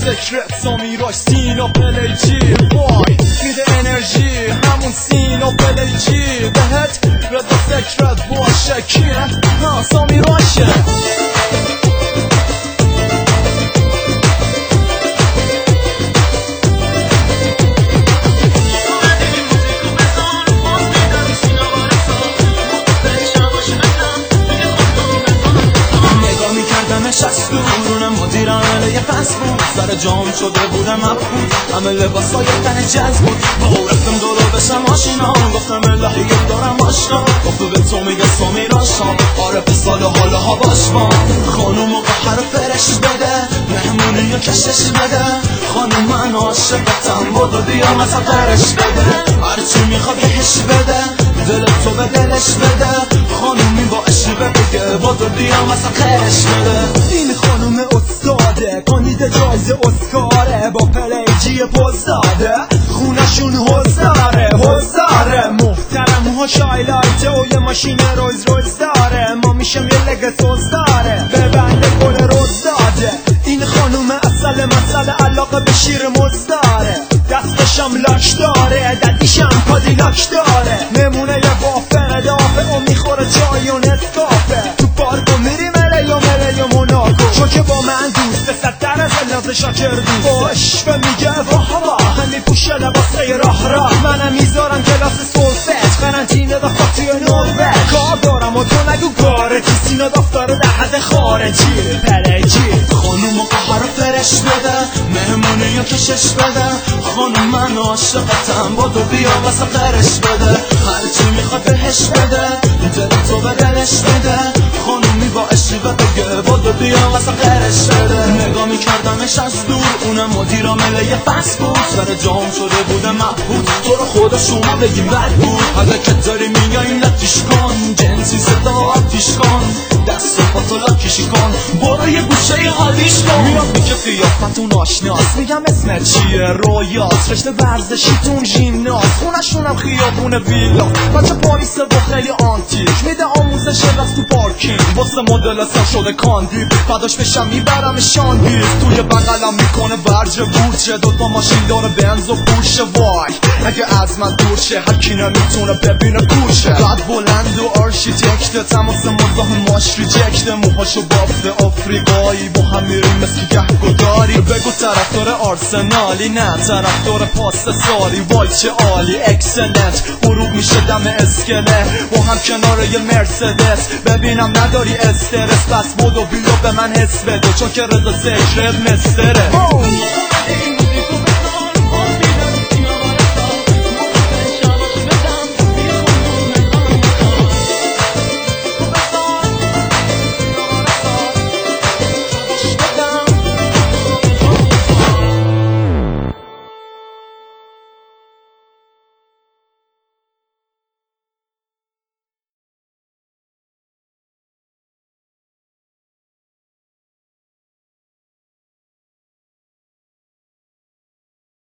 سکرت سامیراش سینا پلیجی وای میده انرژی همون سینا پلیجی بهت رد سکرت باشه کیه سامیراشه نشست دورونم مدیرم یه پس بود سر جام شده بودم مبهوت همه لباسای تن جذب بود با رفتم دورو بشم ماشینا گفتم الهی دارم آشنا گفتو به تو میگه سامیراشم آره پسال حالا ها باش با خانوم و قهر فرش بده مهمونی و کشش بده خانوم من عاشقتم بودو بیا مثلا فرش بده هرچی میخواد بهش بده دل تو به دلش بده خانومی با عشقه بگه بودو بیا مثلا خرش بده این خانوم استاده کاندید جایزه اسکاره با پلیجی پوزداده خونشون حوزداره محترم ها شایلایته و یه ماشین روز داره ما میشم یه لگسوز داره ببنده گل روز داده این خانوم اصل مسئله علاقه به شیر مزداره دستشم لاک داره ددیشم کادیلاک داره نمونه یه وافر دافه و میخوره جای و نسکافه تو پارکو میری ملی و موناکو چون که با من دوسته 100 از ناز شاکر دوسته باش و میگه واه میپوشه لباسه راه منم میذارم کلاس سولفت قرنطینه دا خاطی نروژ کار دارم و تو نگو گارتی سینا دفتاره در حد خارجی پلیجی خانوم و قهر فرش بده مهمونی یا کشش بده خانوم من عاشقتم بودو بیا واسه قرش بده هرچی میخواد بهش بده دل تو به دلش بده خانومی با عشقه بگه بودو بیا واسه قرش بده نگاه میکردمش از دور اونم مدیرم یه فس بود سر جام شده بوده مبهوت تو رو خدا شما بگیم بد بود اگه که داری میگایم لطیش کن جنسی صدا آتیش کن دست و پاتو لاکیشی کن برو یه گوشه حالیش کن میاد میگه قیافتون آشناس میگم اسمت چیه رویاس رشته ورزشیتون ژیمناس خونشونم خیابون ویلا بچه پاریسه و خیلی آنتیک میده آموزش راست تو پارکینگ واسه مدل سر شده کاندید فداش بشم میبرم شاندید توی بغلم میکنه برج بورچه دوتا ماشین داره بنز و پورشه وای اگه از من دور شه هرکی نمیتونه ببینه کورشه قد بلند و آرشیتکت تماس مزاحماش ریجکت موهاشو بافت آفریقایی با هم میریم مثل گهگداری بگو طرفدار آرسنالی نه طرفدار پاس سالی وای چه عالی اکسلنت غروب میشه دم اسکلت با هم کنار یه مرسدس ببینم نداری استرس پس بودو بیا به من حس بده چون که رضا ذکرت مستره